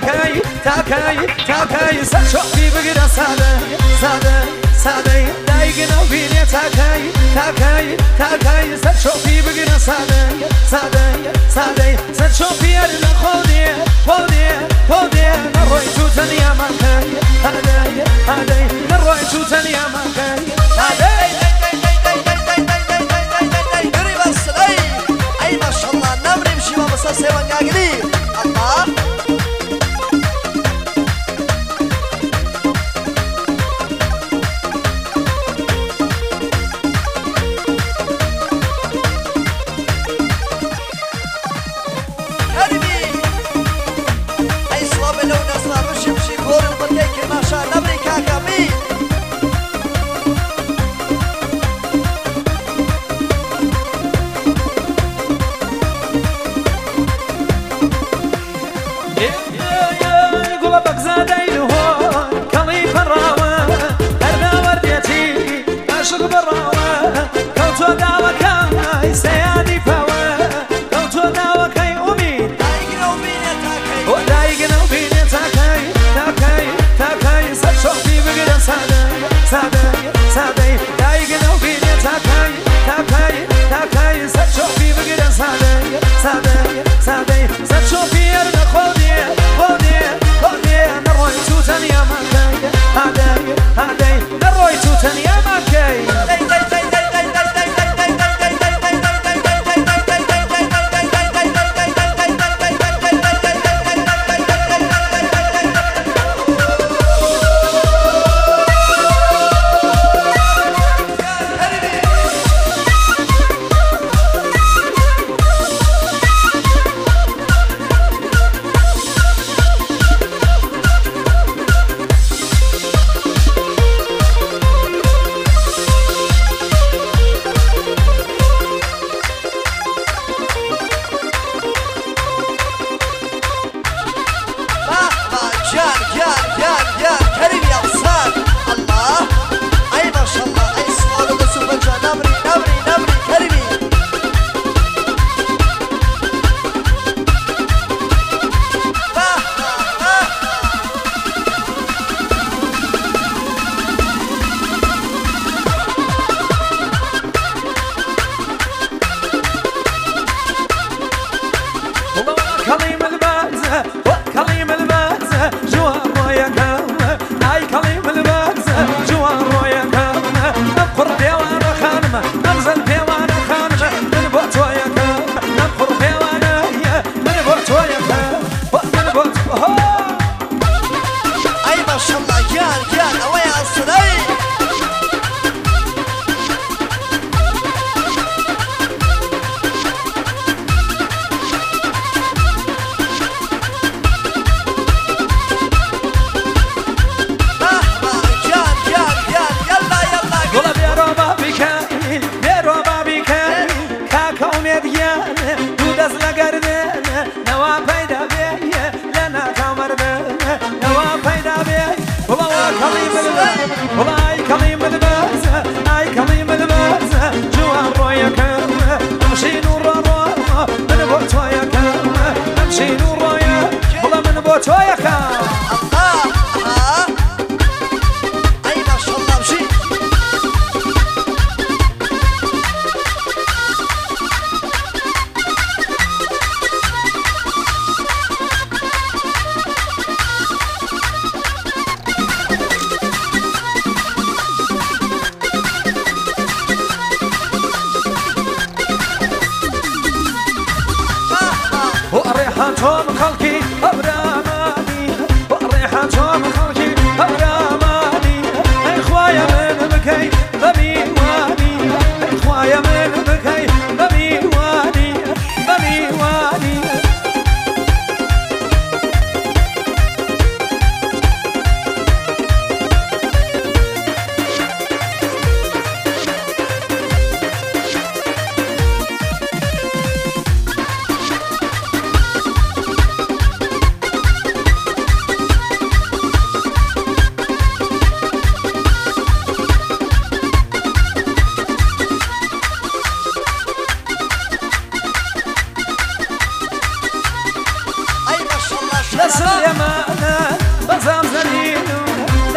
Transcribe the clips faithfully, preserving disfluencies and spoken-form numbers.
تاكاي تاكاي تاكاي سشوفي بقرا سادة سادة سادة دايقنا وبيني تاكاي تاكاي تاكاي سشوفي بقرا سادة سادة سادة سشوفي أرنا خودي خودي خودي نروي توتن يا مكاي هادي هادي نروي توتن يا مكاي هادي يري بس أي أي ما شاء الله نمري مشي ما بس سوى ناقلي الله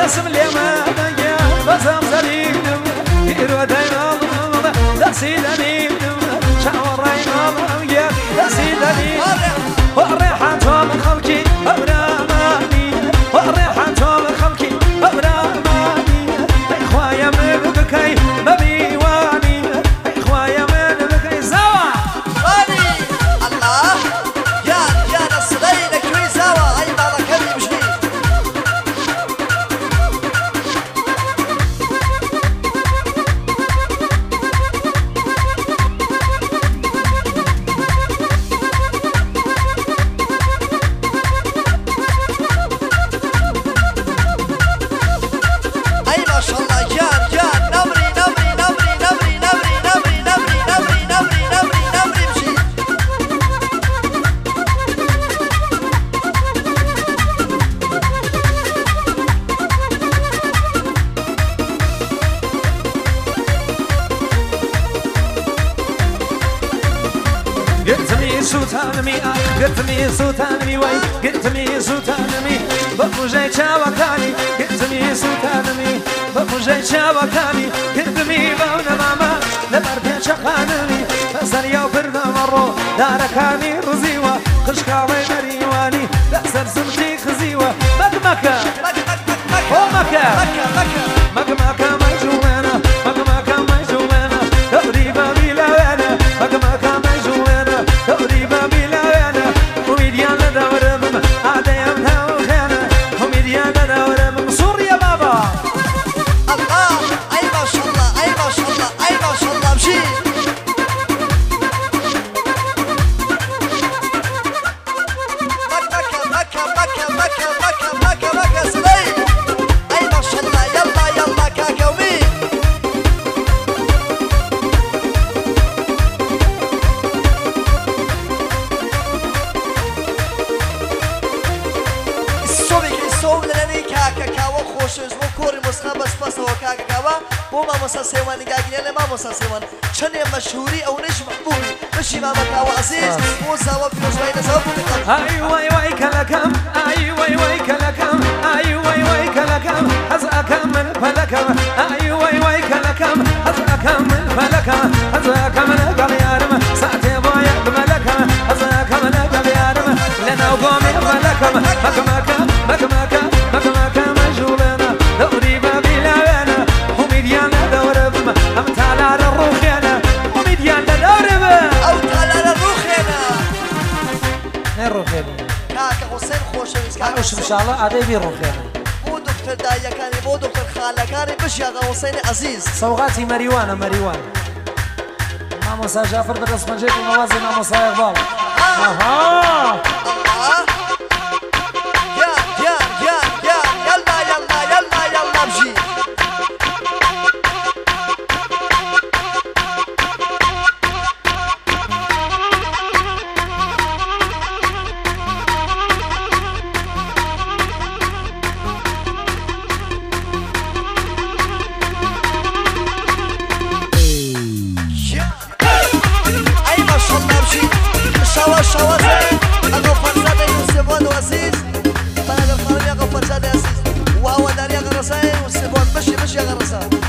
رسم لي ما دنيا بسم سليم يرو دايما دسيدني شاور رايما يا دسيدني والريحة من خلقي أبراماني والريحة من خلقي أبراماني إخوايا من بكي مبيواني إخوايا من بكي زوا غالي الله يا يا نصرين كوي زوا أي بابا كبي بشبي قلتمي سوتانمي قلتمي سوتانمي وي قلتمي سوتانمي بفوجي شاوكاني قلتمي سوتانمي بفوجي شاوكاني قلتمي بونا ماما لبردي شقانمي فسر يو برنا مرو داركاني رزيوة خشكاوي مريواني لأسر سمتي خزيوة مكمكة ومكة مكمكة مجوانا مكمكة مجوانا تقريبا بلاوانا مكمكة مجوانا تقريبا بلاوانا وميديانا دورم عديم ناوخانا وميديانا دورم سوريا بابا الله أي ما شاء الله أي ما شاء الله أي ما شاء الله مشي مكة مكة مكة مكة مكة مكة مكة سليم أي ما شاء الله يلا يلا كاكاومي كوري مسخبس بس هو كاكا كوا بوما مسا سيوان قاقلين ما مسا سيوان شني مشهوري او نجم مقبولي مشي ما مكاوا عزيز موسى وفلوس بين سبب اي واي واي كلكم اي واي واي كلكم اي واي واي كلكم حزاكم من فلكم اي واي واي كلكم حزاكم من فلكم حزاكم من قليارم ساعتي بويا بملكم حزاكم من قليارم لنا وقومي فلكم مكمكم مكمكم مكمكم مجولنا دوري بابي لاوانا وميديانا دوربم ام تالار الروخينا وميديانا دوربم او تالار الروخينا الروخينا كاكا حسين خوشويس كاكا ان شاء الله عادي بيروخينا بو دكتور دايا كاني بو دكتور خاله كاني بش يا حسين عزيز سوغاتي مريوانا مريوان ماما سا جعفر بدرس مجيب الموازي ماما سا اقبال اها يا يا يا يا يلا يلا يلا يلا بجي اي ما شاء الله بجي شوا شوا اغو فرزاده يوسفون وعزيز بلد الخالي اغو فرزاده عزيز وهو داري غرسان وسيبون مشي مشي غرسان